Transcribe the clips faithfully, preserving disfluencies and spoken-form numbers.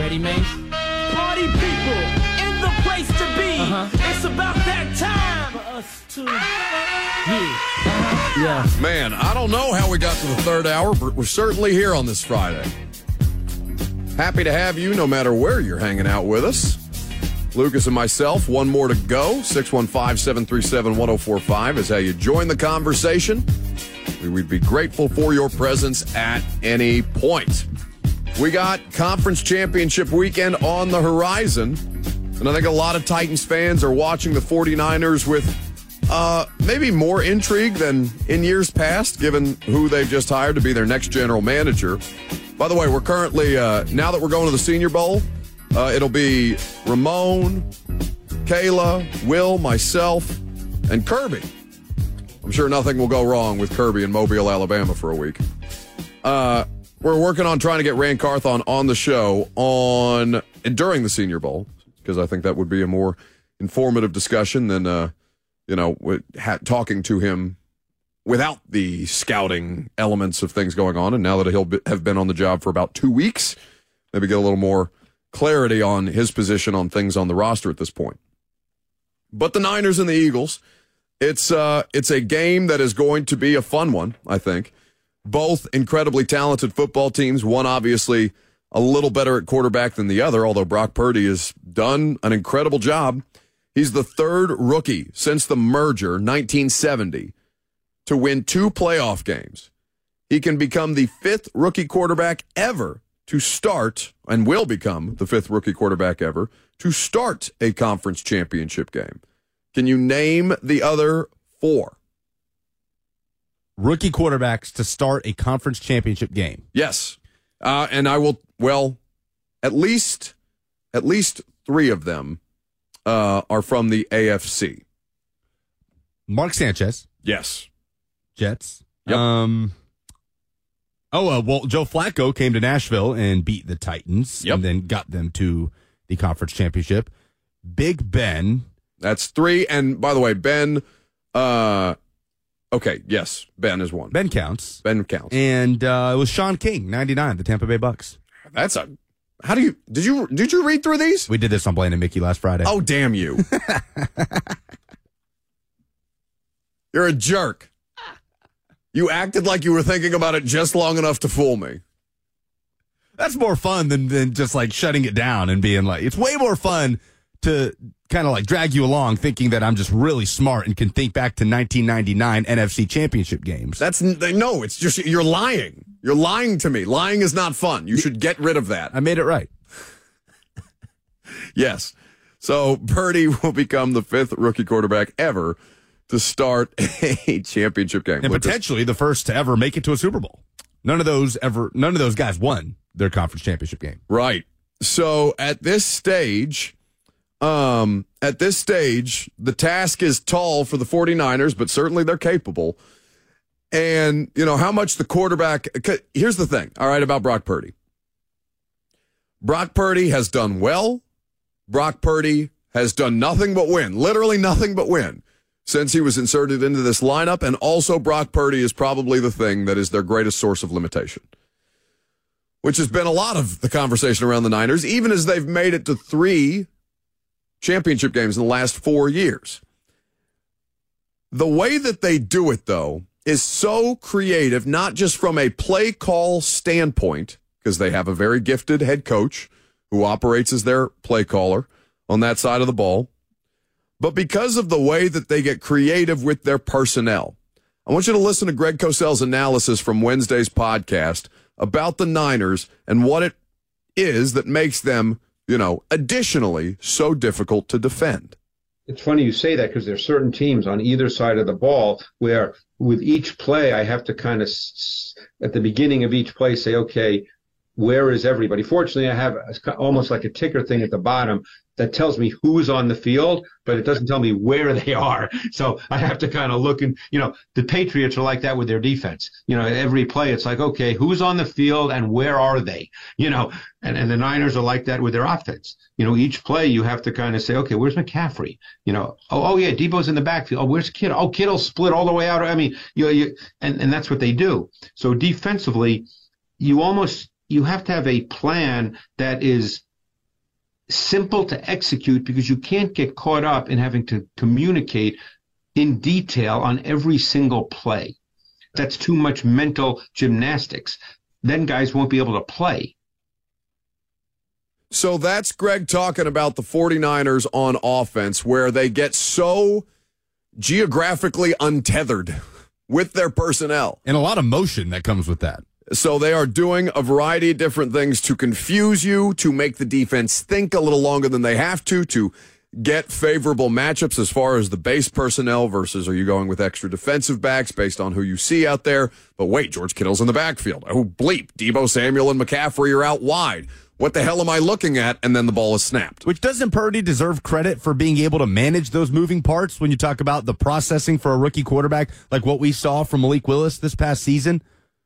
ready, Mace? Party people in the place to be. Uh-huh. It's about that time for us to. Yeah. Uh-huh. Yeah. Man, I don't know how we got to the third hour, but we're certainly here on this Friday. Happy to have you no matter where you're hanging out with us. Lucas and myself, one more to go. six one five, seven three seven, one oh four five is how you join the conversation. We'd be grateful for your presence at any point. We got conference championship weekend on the horizon, and I think a lot of Titans fans are watching the 49ers with uh, maybe more intrigue than in years past, given who they've just hired to be their next general manager. By the way, we're currently, uh, now that we're going to the Senior Bowl, uh, it'll be Ramon, Kayla, Will, myself, and Kirby. I'm sure nothing will go wrong with Kirby in Mobile, Alabama for a week. Uh, we're working on trying to get Rand Carthon on the show on and during the Senior Bowl, because I think that would be a more informative discussion than, uh, you know, ha- talking to him without the scouting elements of things going on. And now that he'll be, have been on the job for about two weeks, maybe get a little more clarity on his position on things on the roster at this point. But the Niners and the Eagles, it's uh, it's a game that is going to be a fun one, I think. Both incredibly talented football teams, one obviously a little better at quarterback than the other, although Brock Purdy has done an incredible job. He's the third rookie since the merger, nineteen seventy, to win two playoff games. He can become the fifth rookie quarterback ever to start, and will become the fifth rookie quarterback ever, to start a conference championship game. Can you name the other four? Rookie quarterbacks to start a conference championship game. Yes. Uh, and I will, well, at least, at least three of them uh, are from the A F C. Mark Sanchez. Yes. Jets. Yep. Um, oh, uh, well, Joe Flacco came to Nashville and beat the Titans. Yep. And then got them to the conference championship. Big Ben. That's three. And by the way, Ben, uh, okay, yes, Ben is one. Ben counts. Ben counts. And uh, it was Sean King, ninety-nine, the Tampa Bay Bucks. That's a, how do you, did you, did you read through these? We did this on Blaine and Mickey last Friday. Oh, damn you. You're a jerk. You acted like you were thinking about it just long enough to fool me. That's more fun than, than just like shutting it down and being like, it's way more fun to kind of like drag you along thinking that I'm just really smart and can think back to nineteen ninety-nine N F C championship games. That's no, it's just you're lying. You're lying to me. Lying is not fun. You should get rid of that. I made it right. Yes. So Purdy will become the fifth rookie quarterback ever to start a championship game. And Lucas. potentially the first to ever make it to a Super Bowl. None of those ever, none of those guys won their conference championship game. Right. So at this stage, um, at this stage, the task is tall for the 49ers, but certainly they're capable. And, you know, how much the quarterback, here's the thing, all right, about Brock Purdy. Brock Purdy has done well. Brock Purdy has done nothing but win, literally nothing but win since he was inserted into this lineup. And also Brock Purdy is probably the thing that is their greatest source of limitation, which has been a lot of the conversation around the Niners, even as they've made it to three championship games in the last four years. The way that they do it, though, is so creative, not just from a play call standpoint, because they have a very gifted head coach who operates as their play caller on that side of the ball, but because of the way that they get creative with their personnel. I want you to listen to Greg Cosell's analysis from Wednesday's podcast about the Niners and what it is that makes them, you know, additionally so difficult to defend. It's funny you say that because there are certain teams on either side of the ball where with each play I have to kind of, at the beginning of each play, say, okay, where is everybody? Fortunately, I have a, almost like a ticker thing at the bottom that tells me who's on the field, but it doesn't tell me where they are. So I have to kind of look and, you know, the Patriots are like that with their defense. You know, every play, it's like, okay, who's on the field and where are they? You know, and, and the Niners are like that with their offense. You know, each play you have to kind of say, okay, where's McCaffrey? You know, oh, oh yeah, Debo's in the backfield. Oh, where's Kittle? Oh, Kittle split all the way out. I mean, you know, you, and, and that's what they do. So defensively, you almost, you have to have a plan that is simple to execute because you can't get caught up in having to communicate in detail on every single play. That's too much mental gymnastics. Then guys won't be able to play. So that's Greg talking about the 49ers on offense, where they get so geographically untethered with their personnel. And a lot of motion that comes with that. So they are doing a variety of different things to confuse you, to make the defense think a little longer than they have to, to get favorable matchups as far as the base personnel versus are you going with extra defensive backs based on who you see out there. But wait, George Kittle's in the backfield. Oh, bleep. Deebo Samuel and McCaffrey are out wide. What the hell am I looking at? And then the ball is snapped. Which doesn't Purdy deserve credit for being able to manage those moving parts when you talk about the processing for a rookie quarterback, like what we saw from Malik Willis this past season?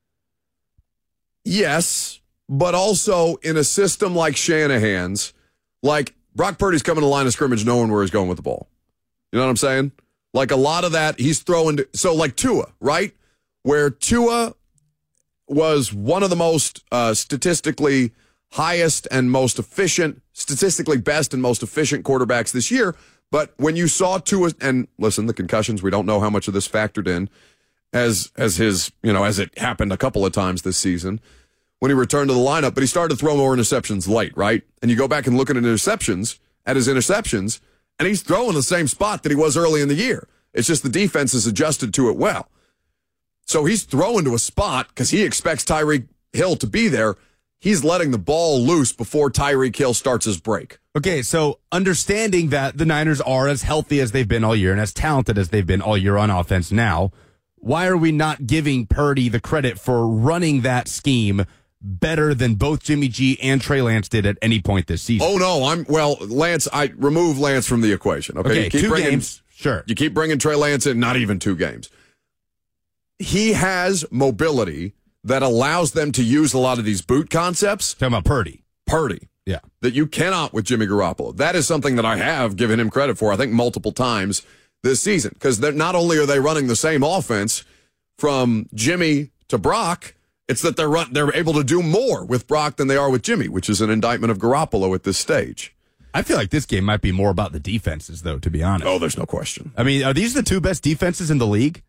Yes, but also in a system like Shanahan's, like Brock Purdy's coming to the line of scrimmage knowing where he's going with the ball. You know what I'm saying? Like a lot of that, he's throwing. To, so like Tua, right? Where Tua was one of the most uh, statistically highest and most efficient, statistically best and most efficient quarterbacks this year. But when you saw Tua, and listen, the concussions, we don't know how much of this factored in as as his, you know, as it happened a couple of times this season when he returned to the lineup, but he started to throw more interceptions late, right? And you go back and look at interceptions, at his interceptions, and he's throwing the same spot that he was early in the year. It's just the defense has adjusted to it well. So he's throwing to a spot because he expects Tyreek Hill to be there. He's letting the ball loose before Tyreek Hill starts his break. Okay, so understanding that the Niners are as healthy as they've been all year and as talented as they've been all year on offense now, why are we not giving Purdy the credit for running that scheme better than both Jimmy G and Trey Lance did at any point this season? Oh, no, I'm, well, Lance, I remove Lance from the equation. Okay, okay you keep two bringing, games, sure. You keep bringing Trey Lance in, not even two games. He has mobility that allows them to use a lot of these boot concepts. Talking about Purdy. Purdy. Yeah. That you cannot with Jimmy Garoppolo. That is something that I have given him credit for, I think, multiple times this season. Because not only are they running the same offense from Jimmy to Brock, it's that they're run, they're able to do more with Brock than they are with Jimmy, which is an indictment of Garoppolo at this stage. I feel like this game might be more about the defenses, though, to be honest. Oh, there's no question. I mean, are these the two best defenses in the league?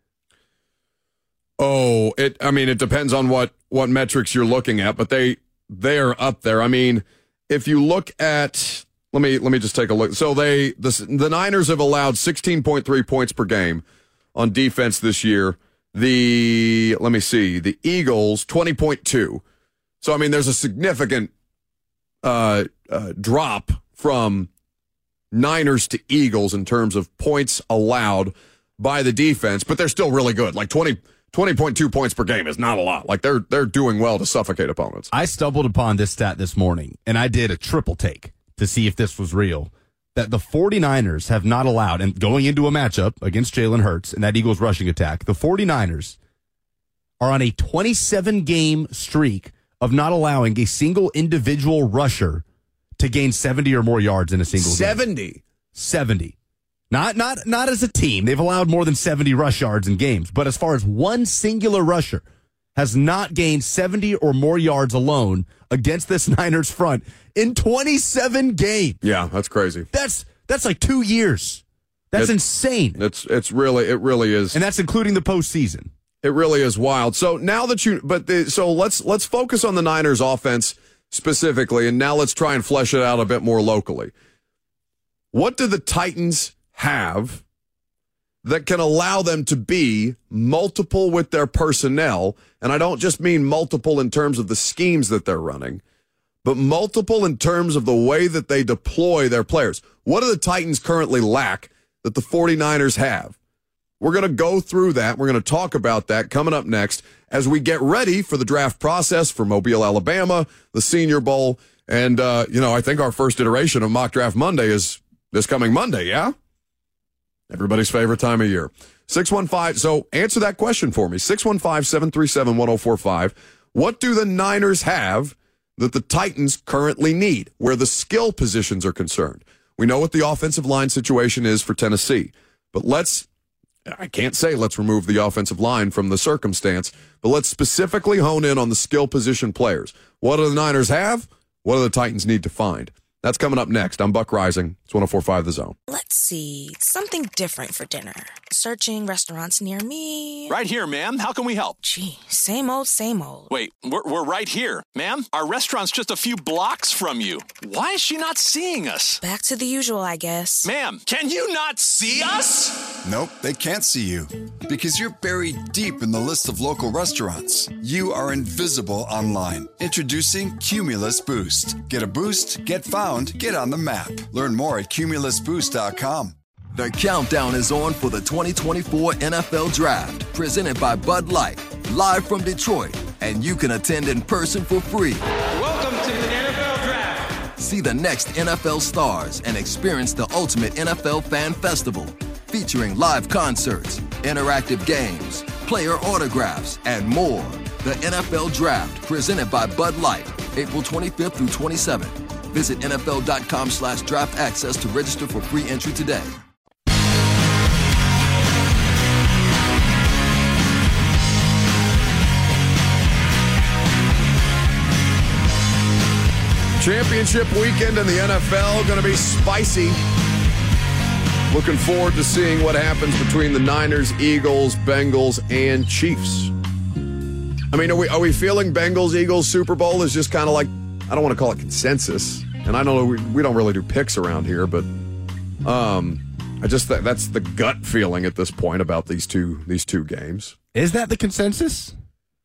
Oh, it. I mean, it depends on what, what metrics you're looking at, but they they are up there. I mean, if you look at, let me let me just take a look. So they the the Niners have allowed sixteen point three points per game on defense this year. The let me see, the Eagles twenty point two. So I mean, there's a significant uh, uh, drop from Niners to Eagles in terms of points allowed by the defense, but they're still really good. Like twenty. twenty point two points per game is not a lot. Like they're they're doing well to suffocate opponents. I stumbled upon this stat this morning, and I did a triple take to see if this was real. That the 49ers have not allowed, and going into a matchup against Jalen Hurts and that Eagles rushing attack, the 49ers are on a twenty-seven game streak of not allowing a single individual rusher to gain seventy or more yards in a single seventy. game. seventy. Not not not as a team. They've allowed more than seventy rush yards in games. But as far as one singular rusher has not gained seventy or more yards alone against this Niners front in twenty-seven games. Yeah, that's crazy. That's that's like two years. That's it, insane. It's it's really it really is. And that's including the postseason. It really is wild. So now that you but the, so let's let's focus on the Niners offense specifically, and now let's try and flesh it out a bit more locally. What do the Titans have that can allow them to be multiple with their personnel? And I don't just mean multiple in terms of the schemes that they're running, but multiple in terms of the way that they deploy their players. What do the Titans currently lack that the 49ers have? We're going to go through that. We're going to talk about that coming up next as we get ready for the draft process for Mobile, Alabama, the Senior Bowl. And, uh, you know, I think our first iteration of Mock Draft Monday is this coming Monday, yeah? Everybody's favorite time of year. six one five, so answer that question for me. six one five, seven three seven, one oh four five. What do the Niners have that the Titans currently need where the skill positions are concerned? We know what the offensive line situation is for Tennessee, but let's, I can't say let's remove the offensive line from the circumstance, but let's specifically hone in on the skill position players. What do the Niners have? What do the Titans need to find? That's coming up next. I'm Buck Rising. It's one oh four point five The Zone. Let's see. Something different for dinner. Searching restaurants near me. Right here, ma'am. How can we help? Gee, same old, same old. Wait, we're, we're right here. Ma'am, our restaurant's just a few blocks from you. Why is she not seeing us? Back to the usual, I guess. Ma'am, can you not see us? Nope, they can't see you. Because you're buried deep in the list of local restaurants. You are invisible online. Introducing Cumulus Boost. Get a boost, get found, get on the map. Learn more at cumulus boost dot com. The countdown is on for the twenty twenty-four N F L Draft, presented by Bud Light, live from Detroit, and you can attend in person for free. Welcome to the N F L Draft. See the next N F L stars and experience the ultimate N F L fan festival, featuring live concerts, interactive games, player autographs, and more. The N F L Draft, presented by Bud Light, April twenty-fifth through twenty-seventh. Visit N F L dot com slash draft access to register for free entry today. Championship weekend in the N F L going to be spicy. Looking forward to seeing what happens between the Niners, Eagles, Bengals, and Chiefs. I mean, are we are we feeling Bengals, Eagles, Super Bowl is just kind of like, I don't want to call it consensus, and I know we, we don't really do picks around here, but um, I just th- that's the gut feeling at this point about these two these two games. Is that the consensus?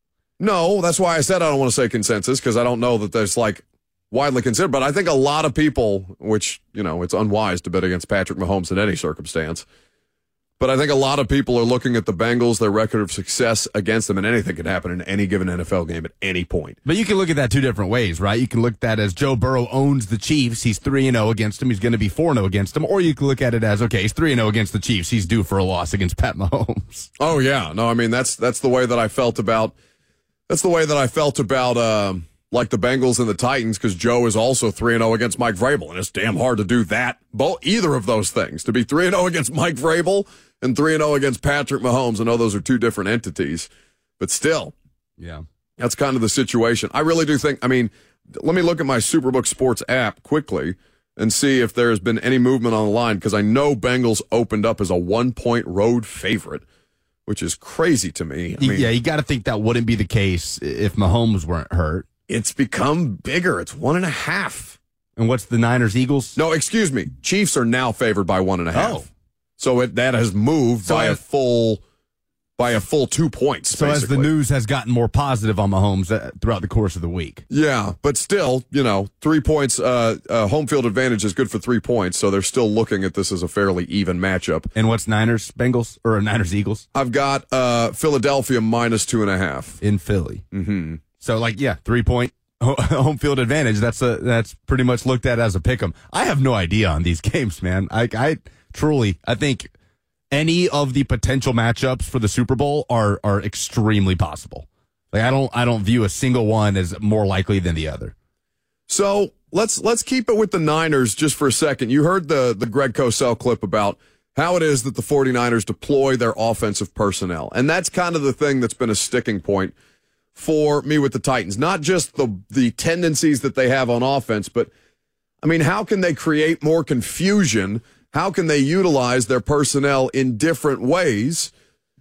No, that's why I said I don't want to say consensus, because I don't know that there's like widely considered, but I think a lot of people, which, you know, it's unwise to bet against Patrick Mahomes in any circumstance, but I think a lot of people are looking at the Bengals, their record of success against them, and anything can happen in any given N F L game at any point. But you can look at that two different ways, right? You can look at that as Joe Burrow owns the Chiefs. He's three and oh against them. He's going to be four and oh against them. Or you can look at it as, okay, he's three and oh against the Chiefs. He's due for a loss against Pat Mahomes. Oh, yeah. No, I mean, that's that's the way that I felt about, that's the way that I felt about, um, like the Bengals and the Titans, because Joe is also three and oh against Mike Vrabel, and it's damn hard to do that, both either of those things, to be three and oh against Mike Vrabel and three and oh against Patrick Mahomes. I know those are two different entities, but still, yeah, that's kind of the situation. I really do think, I mean, let me look at my Superbook Sports app quickly and see if there's been any movement on the line, because I know Bengals opened up as a one-point road favorite, which is crazy to me. I mean, yeah, you got to think that wouldn't be the case if Mahomes weren't hurt. It's become bigger. It's one and a half. And what's the Niners, Eagles? No, excuse me. Chiefs are now favored by one and a half. Oh. So it, that has moved so by as, a full by a full two points. So basically. as the news has gotten more positive on Mahomes uh, throughout the course of the week. Yeah, but still, you know, three points, uh, uh, home field advantage is good for three points, so they're still looking at this as a fairly even matchup. And what's Niners, Bengals, or Niners, Eagles? I've got uh, Philadelphia minus two and a half. In Philly. Mm-hmm. So, like, yeah, three-point home field advantage. That's a that's pretty much looked at as a pick 'em. I have no idea on these games, man. I, I truly, I think any of the potential matchups for the Super Bowl are are extremely possible. Like I don't I don't view a single one as more likely than the other. So let's let's keep it with the Niners just for a second. You heard the the Greg Cosell clip about how it is that the 49ers deploy their offensive personnel, and that's kind of the thing that's been a sticking point for me with the Titans. Not just the the tendencies that they have on offense, but, I mean, how can they create more confusion? How can they utilize their personnel in different ways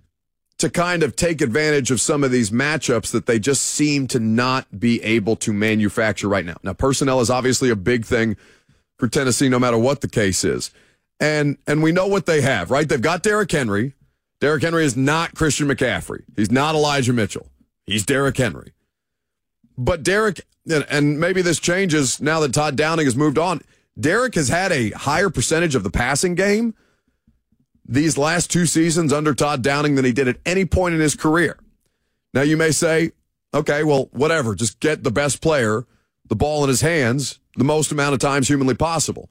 to kind of take advantage of some of these matchups that they just seem to not be able to manufacture right now? Now, personnel is obviously a big thing for Tennessee, no matter what the case is. And and we know what they have, right? They've got Derrick Henry. Derrick Henry is not Christian McCaffrey. He's not Elijah Mitchell. He's Derrick Henry. But Derrick, and maybe this changes now that Todd Downing has moved on, Derrick has had a higher percentage of the passing game these last two seasons under Todd Downing than he did at any point in his career. Now, you may say, okay, well, whatever, just get the best player, the ball in his hands, the most amount of times humanly possible.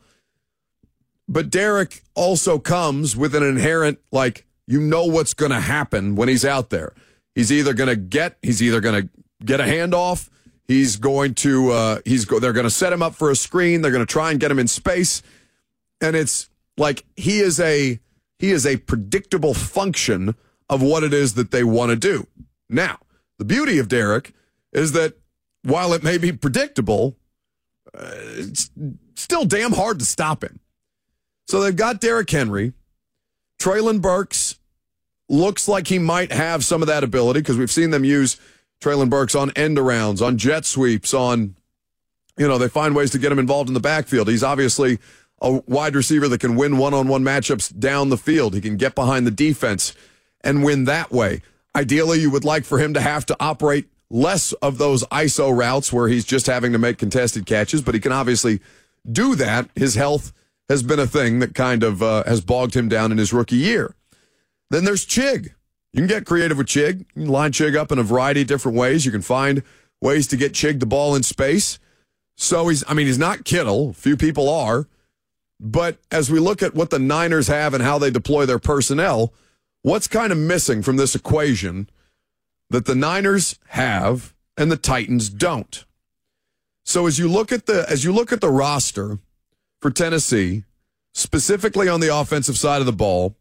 But Derrick also comes with an inherent, like, you know what's going to happen when he's out there. He's either going to get, he's either going to get a handoff. He's going to, uh, he's go, they're going to set him up for a screen. They're going to try and get him in space. And it's like, he is a, he is a predictable function of what it is that they want to do. Now, the beauty of Derrick is that while it may be predictable, uh, it's, still damn hard to stop him. So they've got Derrick Henry. Treylon Burks looks like he might have some of that ability because we've seen them use Treylon Burks on end arounds, on jet sweeps, on, you know, they find ways to get him involved in the backfield. He's obviously a wide receiver that can win one-on-one matchups down the field. He can get behind the defense and win that way. Ideally, you would like for him to have to operate less of those I S O routes where he's just having to make contested catches, but he can obviously do that. His health has been a thing that kind of uh, has bogged him down in his rookie year. Then there's Chig. You can get creative with Chig. You can line Chig up in a variety of different ways. You can find ways to get Chig the ball in space. So he's, I mean, he's not Kittle. Few people are. But as we look at what the Niners have and how they deploy their personnel, what's kind of missing from this equation that the Niners have and the Titans don't? So as you look at the as you look at the roster for Tennessee, specifically on the offensive side of the ball,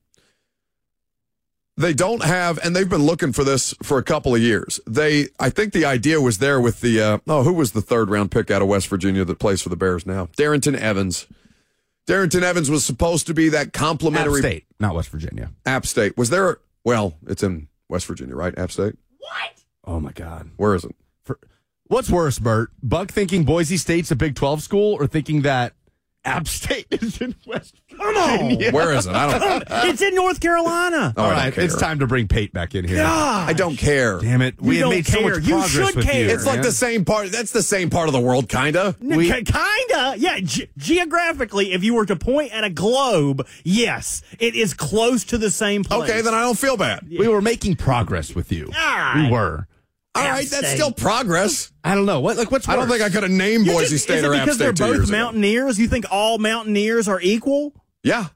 they don't have, and they've been looking for this for a couple of years. They, I think the idea was there with the, uh, oh, who was the third round pick out of West Virginia that plays for the Bears now? Darrington Evans. Darrington Evans was supposed to be that complimentary. App State, not West Virginia. App State. Was there, a, well, it's in West Virginia, right? App State? What? Oh, my God. Where is it? For, what's worse, Bert? Buck thinking Boise State's a Big twelve school or thinking that App State is in West Come on. Virginia? Where is it? I don't It's in North Carolina. Oh, All I don't right, care. it's time to bring Pate back in here. God. I don't care. Damn it. We You had don't made so care. much You progress should with care. you. It's like man. the same part. That's the same part of the world, kind of. We- K- kinda. Yeah. Ge- geographically, if you were to point at a globe, yes, it is close to the same place. Okay, then I don't feel bad. We were making progress with you. right. We were. All App right, that's State. still progress. I don't know. What like what's I don't worse? think I could have named You Boise just- State is it or App because State they're two both years ago. mountaineers? You think all mountaineers are equal? Yeah.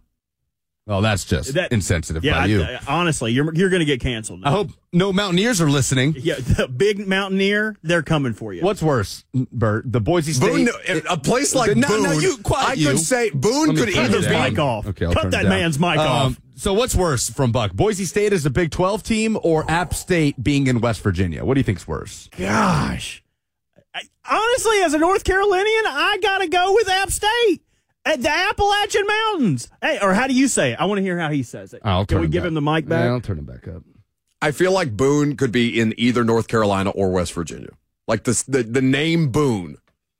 Oh, that's just That- insensitive Yeah, by I- you. I- honestly, you're you're going to get canceled. I hope no Mountaineers are listening. Yeah, the big mountaineer, they're coming for you. What's worse, Bert? The Boise State. Boone, a place like no, Boone, no, you, quiet I you. could say Boone Let me could turn either it his down. mic off. Okay, I'll Cut turn it that down. man's mic Um, off. So what's worse from Buck? Boise State is a Big twelve team or App State being in West Virginia? What do you think's worse? Gosh. I, honestly, as a North Carolinian, I got to go with App State. At the Appalachian Mountains. Hey, or how do you say it? I want to hear how he says it. I'll Can turn we him give back. him the mic back? Yeah, I'll turn him back up. I feel like Boone could be in either North Carolina or West Virginia. Like the the, the name Boone.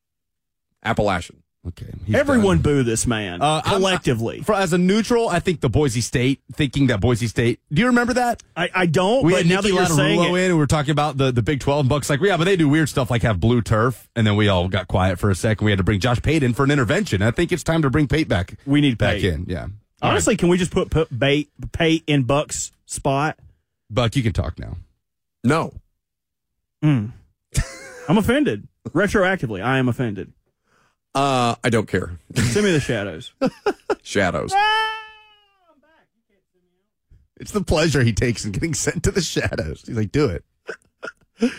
Appalachian. Okay. he's Everyone done. boo this man, Uh, I'm- collectively. For, as a neutral, I think the Boise State, thinking that Boise State. Do you remember that? I, I don't, We but had now that Nicky you're saying Latarulo it, in, and we were talking about the, the Big twelve, and Buck's like, yeah, but they do weird stuff like have blue turf, and then we all got quiet for a second. We had to bring Josh Pate in for an intervention. I think it's time to bring Pate back. we need back Pate. in, yeah. Honestly, can we just put, put bait, Pate in Buck's spot? Buck, you can talk now. No. Mm. I'm offended. Retroactively, I am offended. Uh, I don't care. Send me the shadows. Shadows. It's the pleasure he takes in getting sent to the shadows. He's like, do it.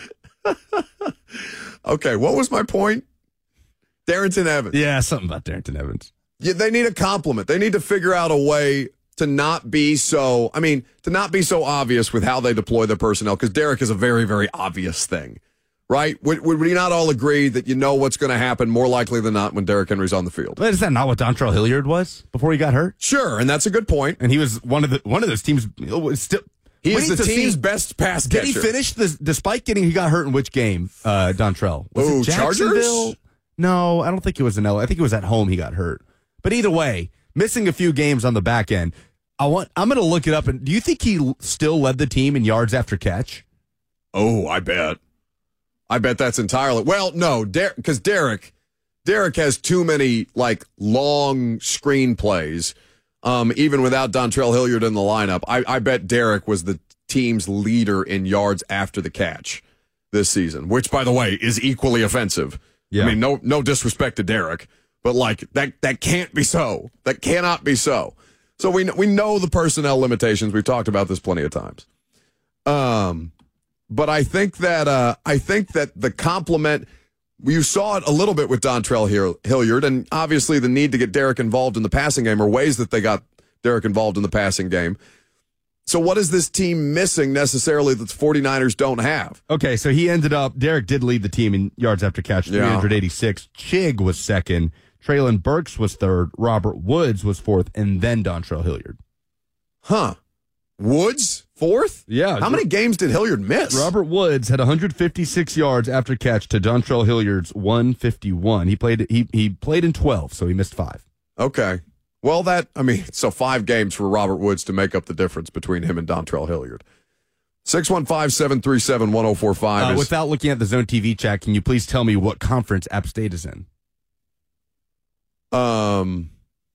Okay, what was my point? Darrington Evans. Yeah, something about Darrington Evans. Yeah, they need a compliment. They need to figure out a way to not be so, I mean, to not be so obvious with how they deploy their personnel, because Derek is a very, very obvious thing, right? Would, would we not all agree that you know what's going to happen more likely than not when Derrick Henry's on the field? But is that not what Dontrell Hilliard was before he got hurt? Sure, and that's a good point. And he was one of the one of those teams. Still, He we is need the to team's see- best pass Did catcher. he finish this despite getting he got hurt in which game? Uh, Dontrell. Was Ooh, it Jacksonville? Chargers? No, I don't think it was in L A. I think it was at home he got hurt. But either way, missing a few games on the back end. I want. I'm going to look it up. And do you think he l- still led the team in yards after catch? Oh, I bet. I bet that's entirely. Well, no, because Derek, Derek has too many like long screen plays. Um, even without Dontrell Hilliard in the lineup, I, I bet Derek was the team's leader in yards after the catch this season, which, by the way, is equally offensive. Yeah. I mean, no, no disrespect to Derek, but like that, that can't be so. That cannot be so. So we we know the personnel limitations. We've talked about this plenty of times. Um, but I think that uh, I think that the compliment, you saw it a little bit with Dontrell Hill- Hilliard, and obviously the need to get Derek involved in the passing game, or ways that they got Derek involved in the passing game. So what is this team missing necessarily that the 49ers don't have? Okay, so he ended up. Derek did lead the team in yards after catch, Yeah. three hundred eighty-six. Chig was second, Traylon Burks was third. Robert Woods was fourth, and then Dontrell Hilliard. Huh. Woods, fourth? Yeah. How many games did Hilliard miss? Robert Woods had one hundred fifty-six yards after catch to Dontrell Hilliard's one fifty-one. He played he he played in twelve, so he missed five. Okay. Well, that, I mean, so five games for Robert Woods to make up the difference between him and Dontrell Hilliard. six one five, seven three seven, one oh four five. Uh, is, without looking at the Zone T V chat, can you please tell me what conference App State is in? Um...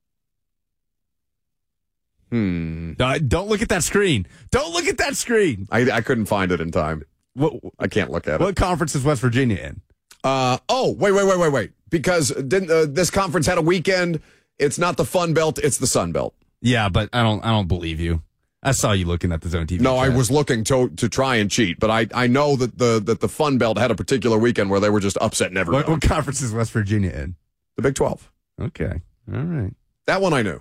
Hmm. Uh, don't look at that screen. Don't look at that screen. I, I couldn't find it in time. What, I can't look at what it. What conference is West Virginia in? Uh, oh, wait, wait, wait, wait, wait. Because didn't uh, this conference had a weekend? It's not the Fun Belt, it's the Sun Belt. Yeah, but I don't I don't believe you. I saw you looking at the Zone T V. No, chat. I was looking to to try and cheat, but I, I know that the that the Fun Belt had a particular weekend where they were just upsetting everyone. What, what conference is West Virginia in? The Big twelve. Okay. All right. That one I knew.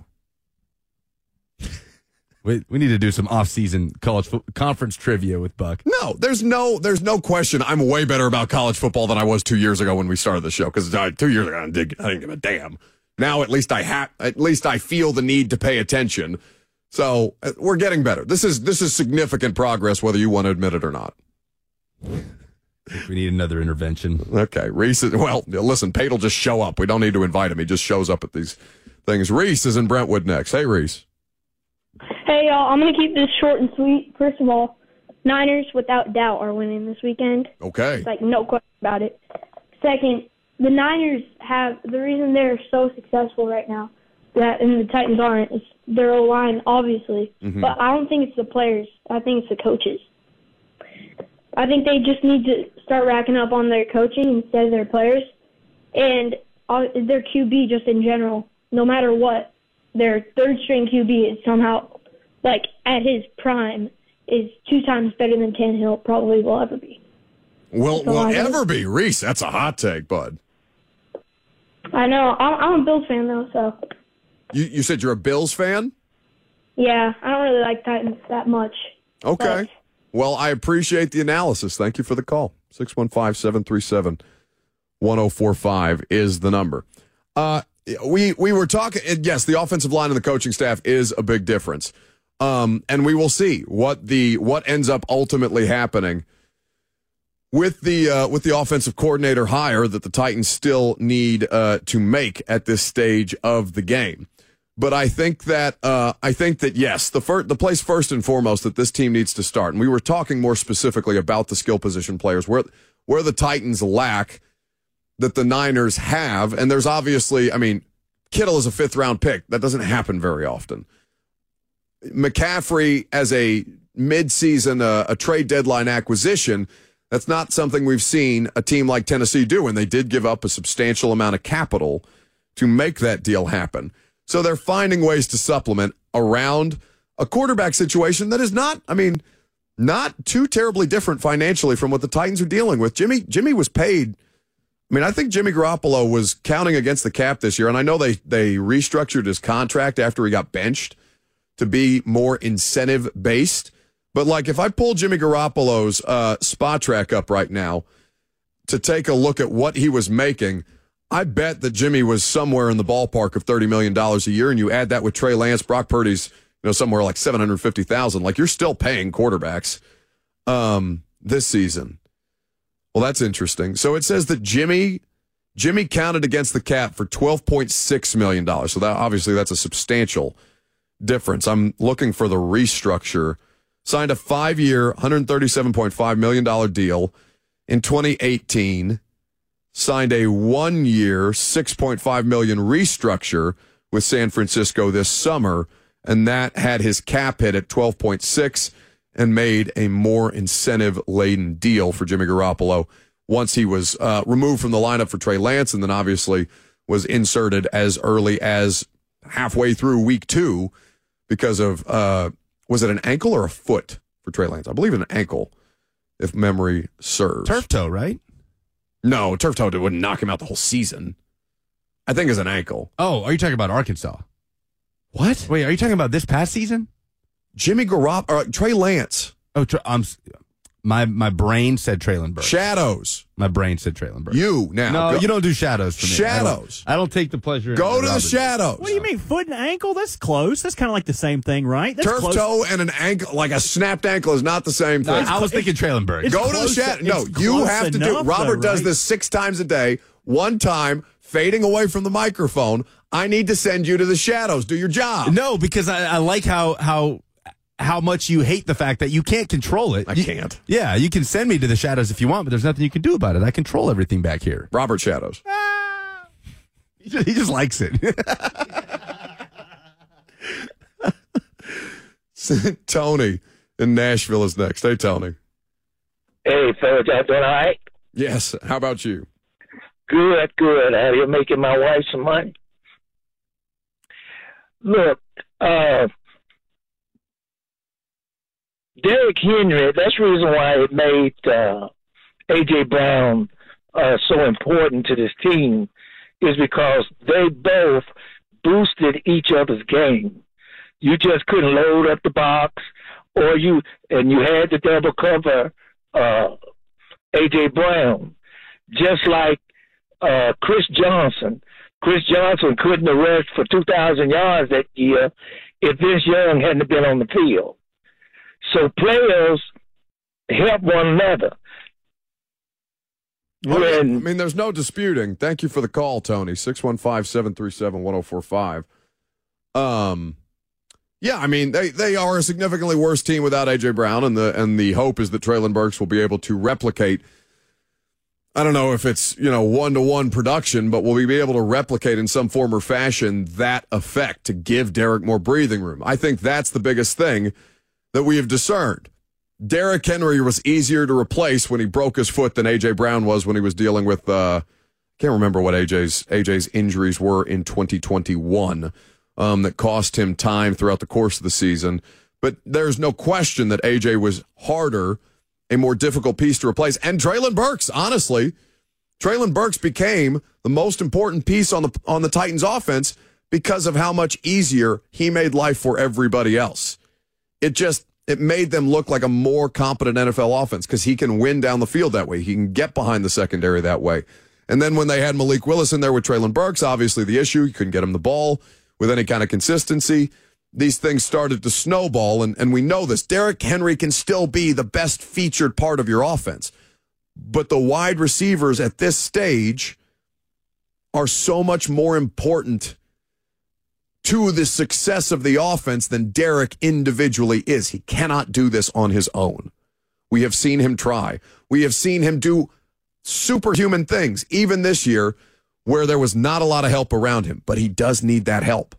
We we need to do some off-season college fo- conference trivia with Buck. No, there's no there's no question. I'm way better about college football than I was two years ago when we started the show. Because uh, two years ago I didn't, I didn't give a damn. Now at least I ha- at least I feel the need to pay attention. So uh, we're getting better. This is this is significant progress, whether you want to admit it or not. We need another intervention. Okay, Reese. Is, well, listen, Pate will just show up. We don't need to invite him. He just shows up at these things. Reese is in Brentwood next. Hey, Reese. Hey, y'all. I'm going to keep this short and sweet. First of all, Niners, without doubt, are winning this weekend. Okay. Like, no question about it. Second, the Niners have the reason they're so successful right now, that and the Titans aren't, is their O-line, obviously. Mm-hmm. But I don't think it's the players. I think it's the coaches. I think they just need to start racking up on their coaching instead of their players. And uh, their Q B just in general, no matter what, their third-string Q B is somehow, like, at his prime, is two times better than Tannehill probably will ever be. Will So will I ever be. Reese, that's a hot take, bud. I know. I'm, I'm a Bills fan, though, so. You you said you're a Bills fan? Yeah, I don't really like Titans that much. Okay. But Well, I appreciate the analysis. Thank you for the call. six one five, seven three seven, one oh four five is the number. Uh, we we were talking, yes, the offensive line and the coaching staff is a big difference. Um, and we will see what the what ends up ultimately happening with the uh, with the offensive coordinator hire that the Titans still need uh, to make at this stage of the game. But I think that uh, I think that yes, the fir- the place first and foremost that this team needs to start, and we were talking more specifically about the skill position players, where where the Titans lack that the Niners have, and there's obviously, I mean, Kittle is a fifth round pick. That doesn't happen very often. McCaffrey as a midseason, uh, a trade deadline acquisition, that's not something we've seen a team like Tennessee do, and they did give up a substantial amount of capital to make that deal happen. So they're finding ways to supplement around a quarterback situation that is not, I mean, not too terribly different financially from what the Titans are dealing with. Jimmy Jimmy was paid. I mean, I think Jimmy Garoppolo was counting against the cap this year, and I know they they restructured his contract after he got benched to be more incentive-based. But, like, if I pull Jimmy Garoppolo's uh, spot track up right now to take a look at what he was making, I bet that Jimmy was somewhere in the ballpark of thirty million dollars a year, and you add that with Trey Lance, Brock Purdy's, you know, somewhere like seven hundred fifty thousand dollars. Like, you're still paying quarterbacks um, this season. Well, that's interesting. So it says that Jimmy Jimmy counted against the cap for twelve point six million dollars. So that obviously that's a substantial difference. I'm looking for the restructure. Signed a five-year, one hundred thirty-seven point five million dollars deal in twenty eighteen. Signed a one-year, six point five million dollars restructure with San Francisco this summer, and that had his cap hit at twelve point six and made a more incentive-laden deal for Jimmy Garoppolo once he was uh, removed from the lineup for Trey Lance, and then obviously was inserted as early as halfway through week two because of, uh, was it an ankle or a foot for Trey Lance? I believe an ankle, if memory serves. Turf toe, right? No, turf toe wouldn't knock him out the whole season. I think it's an ankle. Oh, are you talking about Arkansas? What? Wait, are you talking about this past season? Jimmy Garoppolo, or Trey Lance. Oh, I'm My my brain said Treylon Burks. Shadows. My brain said Treylon Burks. You now. No, go. you don't do shadows for me. Shadows. I don't, I don't take the pleasure. Go in to the shadows. What do you mean, foot and ankle? That's close. That's kind of like the same thing, right? That's Turf close. toe and an ankle, like a snapped ankle, is not the same thing. No, I was thinking Treylon Burks. Go to the shadow. No, you have to do. Robert though, does right? this six times a day. One time, fading away from the microphone. I need to send you to the shadows. Do your job. No, because I, I like how how. how much you hate the fact that you can't control it. I You- can't. Yeah, you can send me to the shadows if you want, but there's nothing you can do about it. I control everything back here. Robert Shadows. He just, he just likes it. Tony in Nashville is next. Hey, Tony. Hey, fellas, y'all doing all right? Yes. How about you? Good, good. How you making my wife some money? Look, uh, Derrick Henry, that's the reason why it made uh, A J. Brown uh, so important to this team, is because they both boosted each other's game. You just couldn't load up the box, or you and you had to double cover uh, A J. Brown, just like uh, Chris Johnson. Chris Johnson couldn't have rushed for two thousand yards that year if Vince Young hadn't been on the field. So players help one another. I mean, there's no disputing. Thank you for the call, Tony. six one five, seven three seven, one oh four five. Um, yeah, I mean, they, they are a significantly worse team without A J. Brown, and the and the hope is that Treylon Burks will be able to replicate, I don't know if it's, you know, one-to-one production, but will be able to replicate in some form or fashion that effect to give Derrick more breathing room. I think that's the biggest thing that we have discerned. Derrick Henry was easier to replace when he broke his foot than A J. Brown was when he was dealing with, uh, can't remember what A J's A J's injuries were in twenty twenty-one um, that cost him time throughout the course of the season. But there's no question that A J was harder, a more difficult piece to replace. And Treylon Burks, honestly, Treylon Burks became the most important piece on the on the Titans offense because of how much easier he made life for everybody else. It just It made them look like a more competent N F L offense because he can win down the field that way. He can get behind the secondary that way. And then when they had Malik Willis in there with Treylon Burks, obviously the issue, you couldn't get him the ball with any kind of consistency. These things started to snowball, and, and we know this. Derrick Henry can still be the best featured part of your offense. But the wide receivers at this stage are so much more important to the success of the offense than Derrick individually is. He cannot do this on his own. We have seen him try. We have seen him do superhuman things, even this year, where there was not a lot of help around him, but he does need that help.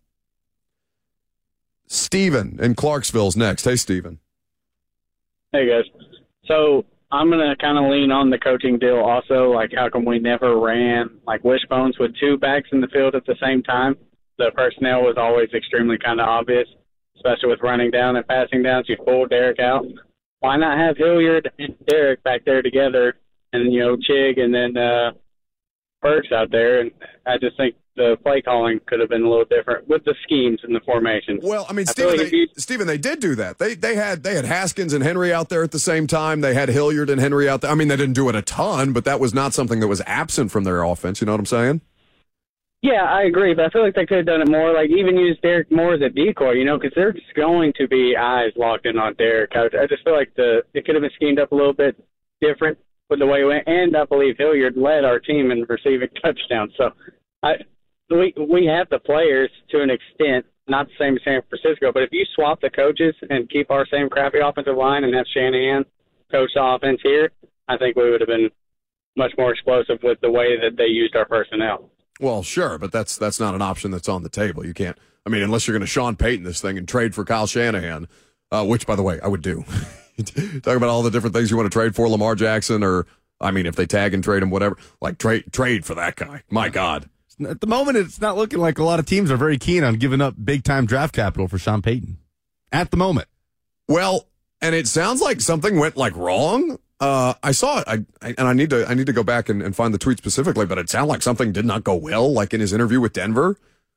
Steven in Clarksville's next. Hey, Steven. Hey, guys. So I'm going to kind of lean on the coaching deal also, like how come we never ran like wishbones with two backs in the field at the same time? The personnel was always extremely kind of obvious, especially with running down and passing down. So you pull Derrick out. Why not have Hilliard and Derrick back there together, and you know Chig and then uh, Burks out there? And I just think the play calling could have been a little different with the schemes and the formation. Well, I mean, I Steven, like they, you, Steven, they did do that. They they had they had Haskins and Henry out there at the same time. They had Hilliard and Henry out there. I mean, they didn't do it a ton, but that was not something that was absent from their offense. You know what I'm saying? Yeah, I agree, but I feel like they could have done it more, like even use Derrick more as a decoy, you know, because there's going to be eyes locked in on Derrick. I, I just feel like the it could have been schemed up a little bit different with the way it went, and I believe Hilliard led our team in receiving touchdowns. So I we we have the players to an extent, not the same as San Francisco, but if you swap the coaches and keep our same crappy offensive line and have Shanahan coach the offense here, I think we would have been much more explosive with the way that they used our personnel. Well, sure, but that's that's not an option that's on the table. You can't. I mean, unless you're going to Sean Payton this thing and trade for Kyle Shanahan, uh, which, by the way, I would do. Talk about all the different things you want to trade for, Lamar Jackson, or I mean, if they tag and trade him, whatever. Like trade trade for that guy. My God. At the moment, it's not looking like a lot of teams are very keen on giving up big time draft capital for Sean Payton. At the moment. Well, and it sounds like something went like wrong. Uh, I saw it, I, I, and I need to I need to go back and, and find the tweet specifically, but it sounded like something did not go well, like in his interview with Denver.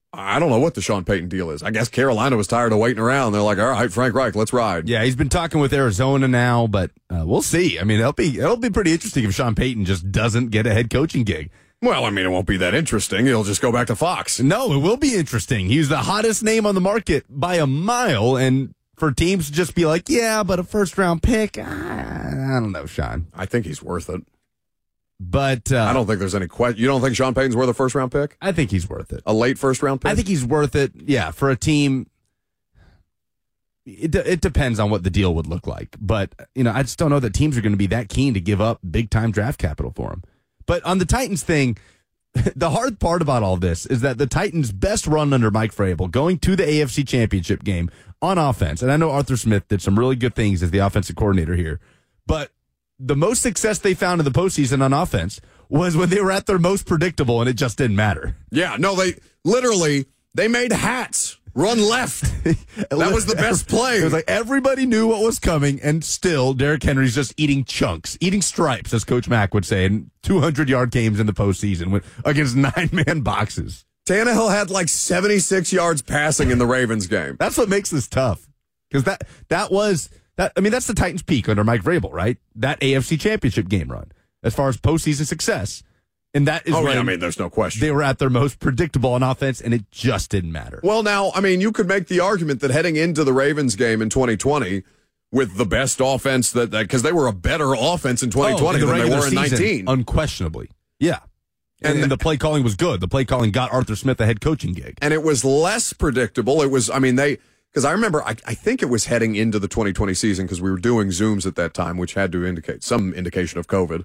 I don't know what the Sean Payton deal is. I guess Carolina was tired of waiting around. They're like, all right, Frank Reich, let's ride. Yeah, he's been talking with Arizona now, but uh, we'll see. I mean, it'll be it'll be pretty interesting if Sean Payton just doesn't get a head coaching gig. Well, I mean, it won't be that interesting. He'll just go back to Fox. No, it will be interesting. He's the hottest name on the market by a mile, and for teams to just be like, yeah, but a first-round pick, I, I don't know, Sean. I think he's worth it. But uh, I don't think there's any question. You don't think Sean Payton's worth a first-round pick? I think he's worth it. A late first-round pick? I think he's worth it, yeah, for a team. It, it depends on what the deal would look like. But, you know, I just don't know that teams are going to be that keen to give up big-time draft capital for him. But on the Titans thing, the hard part about all this is that the Titans' best run under Mike Vrabel, going to the A F C Championship game on offense, and I know Arthur Smith did some really good things as the offensive coordinator here, but the most success they found in the postseason on offense was when they were at their most predictable, and it just didn't matter. Yeah, no, they literally, they made hats run left. That was the best play. It was like everybody knew what was coming, and still Derrick Henry's just eating chunks, eating stripes, as Coach Mack would say, in two hundred yard games in the postseason with, against nine-man boxes. Tannehill had like seventy-six yards passing in the Ravens game. That's what makes this tough. Because that, that was... That, I mean, that's the Titans' peak under Mike Vrabel, right? That A F C Championship game run, as far as postseason success. And that is oh, when yeah, I mean, there's no question. They were at their most predictable on offense, and it just didn't matter. Well, now, I mean, you could make the argument that heading into the Ravens game in twenty twenty with the best offense, that because they were a better offense in twenty twenty oh, in the than they were in season, nineteen. Unquestionably. Yeah. And, and, and the play calling was good. The play calling got Arthur Smith a head coaching gig. And it was less predictable. It was, I mean, they... Because I remember, I, I think it was heading into the twenty twenty season because we were doing Zooms at that time, which had to indicate some indication of COVID.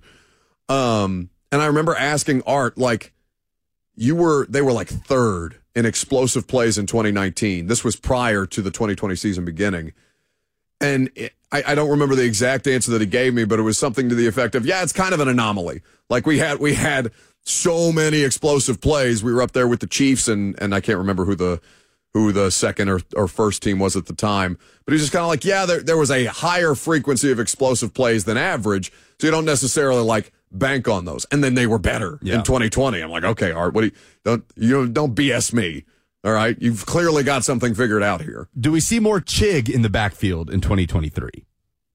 Um, and I remember asking Art, like, you were, they were like third in explosive plays in twenty nineteen. This was prior to the twenty twenty season beginning. And it, I, I don't remember the exact answer that he gave me, but it was something to the effect of, yeah, it's kind of an anomaly. Like we had, we had so many explosive plays. We were up there with the Chiefs, and, and I can't remember who the, who the second or, or first team was at the time. But he's just kind of like, yeah, there, there was a higher frequency of explosive plays than average, so you don't necessarily, like, bank on those. And then they were better yeah. in twenty twenty. I'm like, okay, Art, what do you, don't, you don't B S me, all right? You've clearly got something figured out here. Do we see more Chig in the backfield in twenty twenty-three?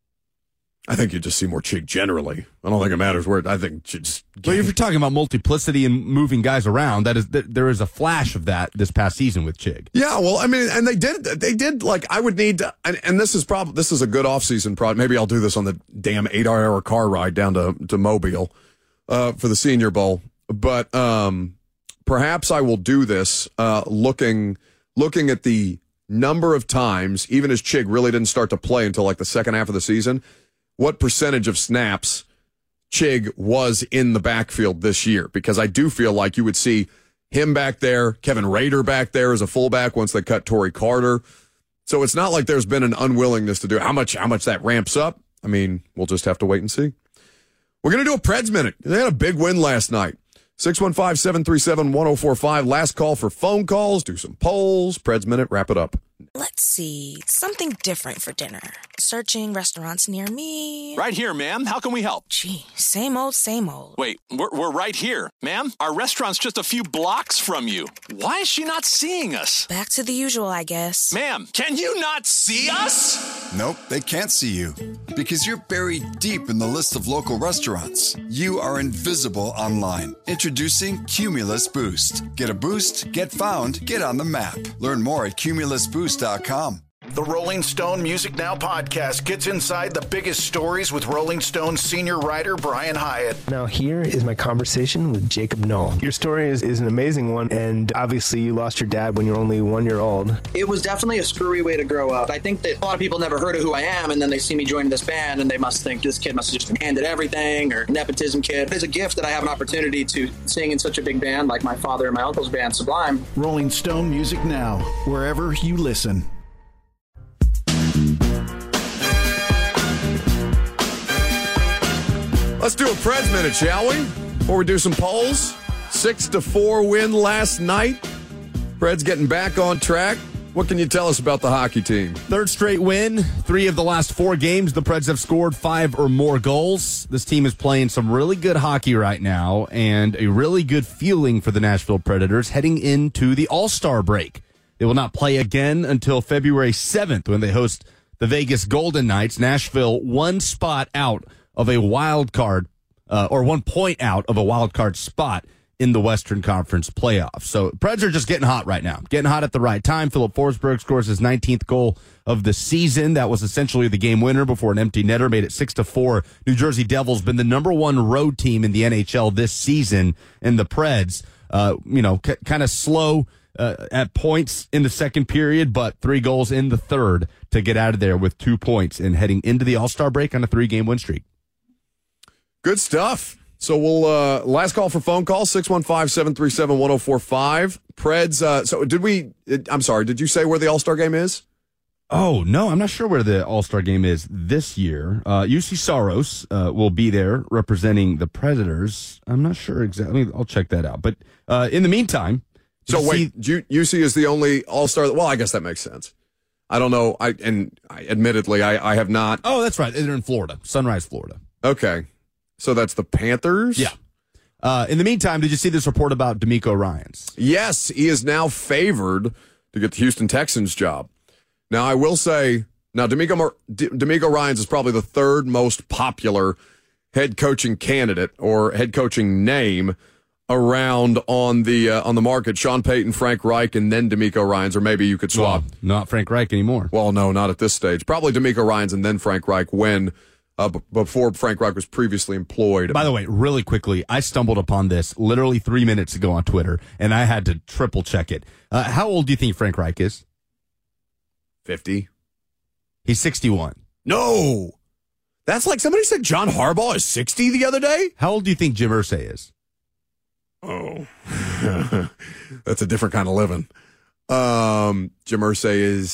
I think you just see more Chig generally. I don't think it matters where. I think just. But if you're talking about multiplicity and moving guys around, that is that there is a flash of that this past season with Chig. Yeah, well, I mean, and they did. They did like I would need, to, and, and this is probably this is a good offseason project. Maybe I'll do this on the damn eight-hour car ride down to to Mobile uh, for the Senior Bowl. But um, perhaps I will do this uh, looking looking at the number of times, even as Chig really didn't start to play until like the second half of the season. What percentage of snaps Chig was in the backfield this year? Because I do feel like you would see him back there, Kevin Rader back there as a fullback once they cut Torrey Carter. So it's not like there's been an unwillingness to do it. How much, how much that ramps up? I mean, we'll just have to wait and see. We're going to do a Preds Minute. They had a big win last night. six one five, seven three seven, one oh four five. Last call for phone calls. Do some polls. Preds Minute. Wrap it up. Let's see. Something different for dinner. Searching restaurants near me. Right here, ma'am. How can we help? Gee, same old, same old. Wait, we're, we're right here. Ma'am, our restaurant's just a few blocks from you. Why is she not seeing us? Back to the usual, I guess. Ma'am, can you not see us? Nope, they can't see you. Because you're buried deep in the list of local restaurants. You are invisible online. Introducing Cumulus Boost. Get a boost, get found, get on the map. Learn more at cumulus boost dot com. The Rolling Stone Music Now podcast gets inside the biggest stories with Rolling Stone senior writer Brian Hyatt. Now here is my conversation with Jacob Knoll. Your story is, is an amazing one, and obviously you lost your dad when you were only one year old. It was definitely a screwy way to grow up. I think that a lot of people never heard of who I am, and then they see me joining this band, and they must think this kid must have just been handed everything, or nepotism kid. It's a gift that I have an opportunity to sing in such a big band like my father and my uncle's band, Sublime. Rolling Stone Music Now, wherever you listen. Let's do a Preds Minute, shall we? Before we do some polls. Six to four win last night. Preds getting back on track. What can you tell us about the hockey team? Third straight win. Three of the last four games, the Preds have scored five or more goals. This team is playing some really good hockey right now and a really good feeling for the Nashville Predators heading into the All-Star break. They will not play again until February seventh when they host the Vegas Golden Knights. Nashville one spot out of a wild card, uh, or one point out of a wild card spot in the Western Conference playoffs. So Preds are just getting hot right now. Getting hot at the right time. Philip Forsberg scores his nineteenth goal of the season. That was essentially the game winner before an empty netter made it six to four. New Jersey Devils been the number one road team in the N H L this season. And the Preds, uh, you know, c- kind of slow uh, at points in the second period, but three goals in the third to get out of there with two points and heading into the All-Star break on a three-game win streak. Good stuff. So we'll, uh, last call for phone call, six one five, seven three seven, one oh four five. Preds, uh, so did we, I'm sorry, did you say where the All-Star game is? Oh, no, I'm not sure where the All-Star game is this year. Uh, U C Saros uh, will be there representing the Predators. I'm not sure exactly. I'll check that out. But uh, in the meantime. So wait, see- U C is the only All-Star, well, I guess that makes sense. I don't know. I And I, admittedly, I, I have not. Oh, that's right. They're in Florida, Sunrise, Florida. Okay. So that's the Panthers? Yeah. Uh, in the meantime, did you see this report about D'Amico Ryans? Yes, he is now favored to get the Houston Texans job. Now, I will say, now D'Amico, Mar- D- D'Amico Ryans is probably the third most popular head coaching candidate or head coaching name around on the uh, on the market. Sean Payton, Frank Reich, and then D'Amico Ryans, or maybe you could swap. Well, not Frank Reich anymore. Well, no, not at this stage. Probably D'Amico Ryans and then Frank Reich when... Uh, b- before Frank Reich was previously employed. By the way, really quickly, I stumbled upon this literally three minutes ago on Twitter, and I had to triple check it. Uh, how old do you think Frank Reich is? fifty. He's sixty-one. No! That's like somebody said John Harbaugh is sixty the other day? How old do you think Jim Irsay is? Oh. That's a different kind of living. Um, Jim Irsay is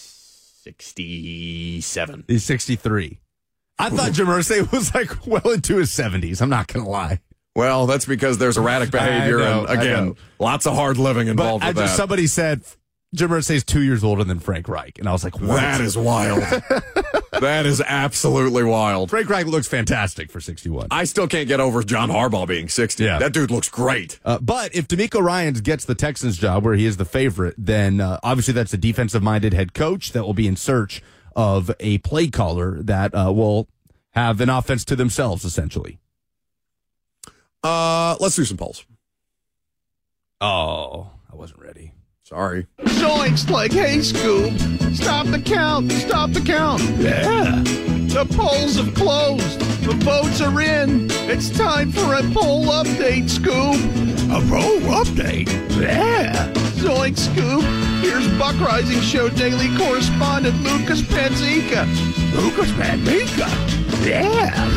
sixty-seven. He's sixty-three. I thought Jim Irsay was like well into his seventies. I'm not going to lie. Well, that's because there's erratic behavior know, and, again, lots of hard living involved but with I just, that. Somebody said Jim Irsay is two years older than Frank Reich, and I was like, what? That is wild. That is absolutely wild. Frank Reich looks fantastic for sixty-one. I still can't get over John Harbaugh being sixty. Yeah. That dude looks great. Uh, but if D'Amico Ryans gets the Texans job where he is the favorite, then uh, obviously that's a defensive-minded head coach that will be in search of a play caller that uh, will have an offense to themselves, essentially. Uh, let's do some polls. Oh, I wasn't ready. Sorry. Zoinks, like, hey, Scoob, stop the count, stop the count. Yeah. The polls have closed. The votes are in. It's time for a poll update, Scoob. A poll update? Yeah. Zoinks, Scoob. Here's Buck Rising Show daily correspondent Lucas Panzica. Lucas Panzica? Yeah.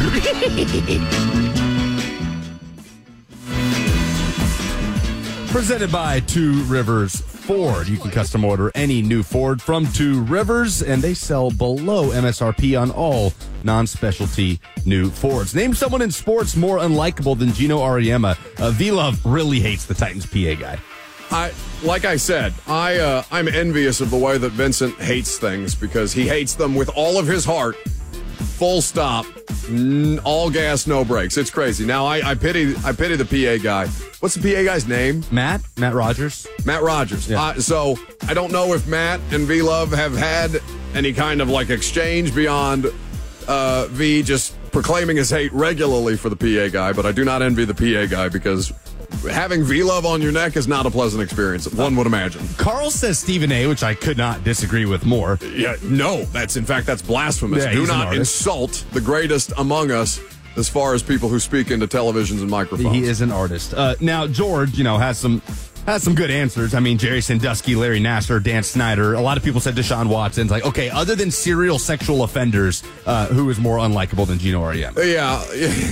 Presented by Two Rivers Ford. You can custom order any new Ford from Two Rivers, and they sell below M S R P on all non-specialty new Fords. Name someone in sports more unlikable than Gino Auriemma. Uh, V-Love really hates the Titans P A guy. I like I said, I uh, I'm envious of the way that Vincent hates things because he hates them with all of his heart. Full stop. N- all gas, no brakes. It's crazy. Now I, I pity I pity the P A guy. What's the P A guy's name? Matt? Matt Rogers? Matt Rogers. Yeah. Uh, so I don't know if Matt and V Love have had any kind of like exchange beyond uh, V just proclaiming his hate regularly for the P A guy, but I do not envy the P A guy because having V-Love on your neck is not a pleasant experience, one would imagine. Carl says Stephen A., which I could not disagree with more. Yeah, no, that's in fact, that's blasphemous. Yeah, Do he's an not artist. insult the greatest among us as far as people who speak into televisions and microphones. He is an artist. Uh, now, George, you know, has some has some good answers. I mean, Jerry Sandusky, Larry Nasser, Dan Snyder. A lot of people said Deshaun Watson's like, okay, other than serial sexual offenders, uh, who is more unlikable than Gino Auriemma? Yeah.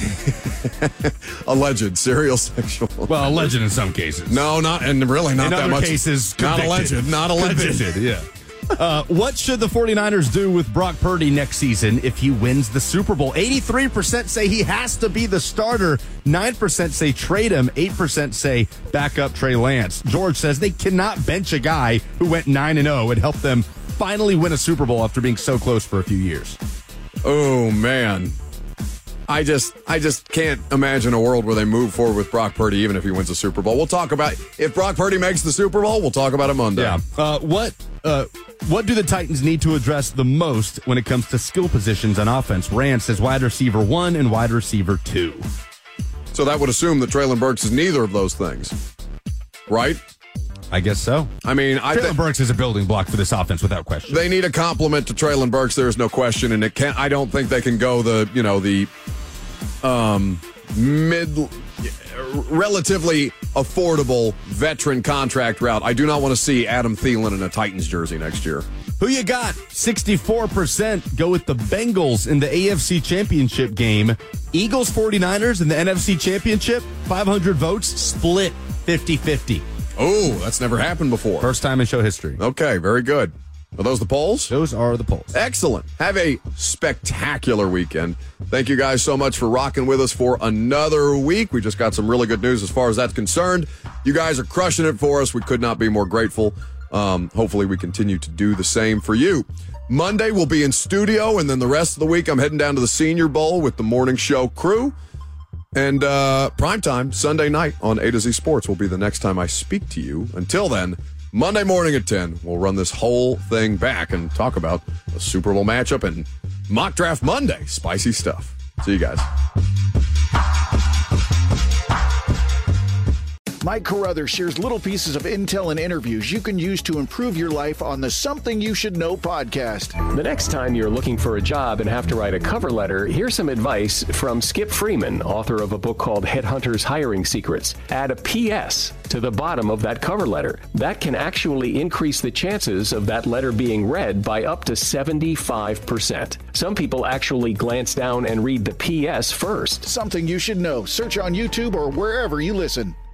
Alleged serial sexual. Well, alleged in some cases. No, not, and really not in that other much. cases, Not convicted. alleged, not alleged. Convicted, yeah. Uh, what should the 49ers do with Brock Purdy next season if he wins the Super Bowl? eighty-three percent say he has to be the starter. nine percent say trade him. eight percent say back up Trey Lance. George says they cannot bench a guy who went nine and oh and help them finally win a Super Bowl after being so close for a few years. Oh, man. I just I just can't imagine a world where they move forward with Brock Purdy, even if he wins the Super Bowl. We'll talk about if Brock Purdy makes the Super Bowl. We'll talk about it Monday. Yeah. Uh, what uh, what do the Titans need to address the most when it comes to skill positions on offense? Rand says wide receiver one and wide receiver two. So that would assume that Treylon Burks is neither of those things, right? I guess so. I mean, I Treylon think Burks is a building block for this offense without question. They need a compliment to Treylon Burks. There is no question, and it can't. I don't think they can go the you know the um, mid, relatively affordable veteran contract route. I do not want to see Adam Thielen in a Titans jersey next year. Who you got? sixty-four percent go with the Bengals in the A F C Championship game. Eagles 49ers in the N F C Championship. five hundred votes, split fifty-fifty. Oh, that's never happened before. First time in show history. Okay, very good. Are those the polls? Those are the polls. Excellent. Have a spectacular weekend. Thank you guys so much for rocking with us for another week. We just got some really good news as far as that's concerned. You guys are crushing it for us. We could not be more grateful. Um, hopefully we continue to do the same for you. Monday we'll be in studio, and then the rest of the week I'm heading down to the Senior Bowl with the morning show crew. And uh, primetime Sunday night on A to Z Sports will be the next time I speak to you. Until then, Monday morning at ten, we'll run this whole thing back and talk about a Super Bowl matchup and Mock Draft Monday. Spicy stuff. See you guys. Mike Carruthers shares little pieces of intel and interviews you can use to improve your life on the Something You Should Know podcast. The next time you're looking for a job and have to write a cover letter, here's some advice from Skip Freeman, author of a book called Headhunters Hiring Secrets. Add a P S to the bottom of that cover letter. That can actually increase the chances of that letter being read by up to seventy-five percent. Some people actually glance down and read the P S first. Something You Should Know. Search on YouTube or wherever you listen.